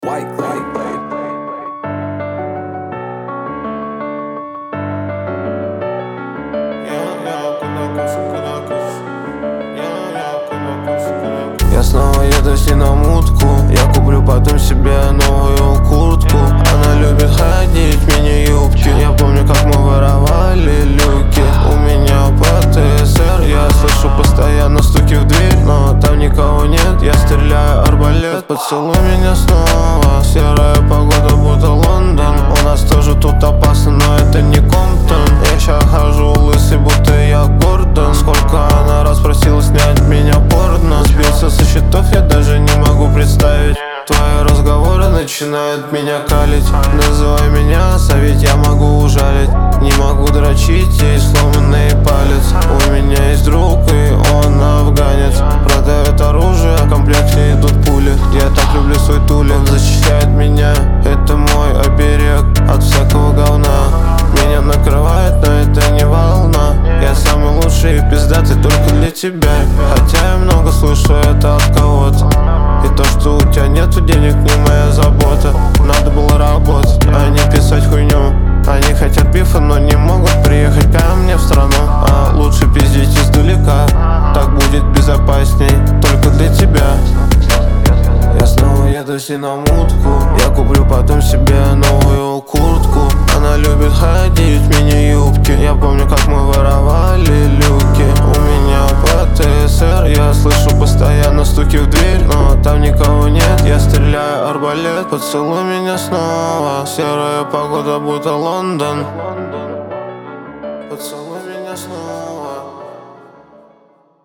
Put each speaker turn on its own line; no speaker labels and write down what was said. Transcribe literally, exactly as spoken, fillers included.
White, white, white.
Я снова еду с ней на мутку. Я куплю потом себе новую куртку. Она любит ходить в мини-юбке. Я помню, как мы воровали люки. У меня по ТСР. Я слышу постоянно стуки в дверь, но там никого нет. Я стреляю арбалет. Поцелуй меня снова. Серая погода, будто Лондон. У нас тоже тут опасно, но это не Комптон. Я ща хожу лысый, будто я Гордон. Сколько она раз просила снять меня порно. Сбился со счетов, я даже не могу представить. Твои разговоры начинают меня калить. Называй меня, совет я могу ужалить. Не могу дрочить, есть сломанный палец. У меня есть друг, и он афганец. Продает оружие, в комплекте идут пули. Я так люблю свой тулик, он защищает меня. Это мой оберег от всякого говна. Меня накрывает, но это не волна. Я самый лучший и пиздатый только для тебя. Хотя я много слышу это от кого-то. И то, что у тебя нету денег, не моя забота. Надо было работать, а не писать хуйню. Они хотят бифа, но не могут приехать ко мне в страну. А лучше пиздить издалека, так будет безопасней, только для тебя. Я снова еду с ней на мутку. Я куплю потом себе новую куртку. Она любит ходить в мини-юбке. Я помню, как мы воровали люки. У меня по ТСР. Я слышу постоянно стуки в дверь, но там никого нет. Я стреляю арбалет. Поцелуй меня снова. Серая погода, будто Лондон. Поцелуй.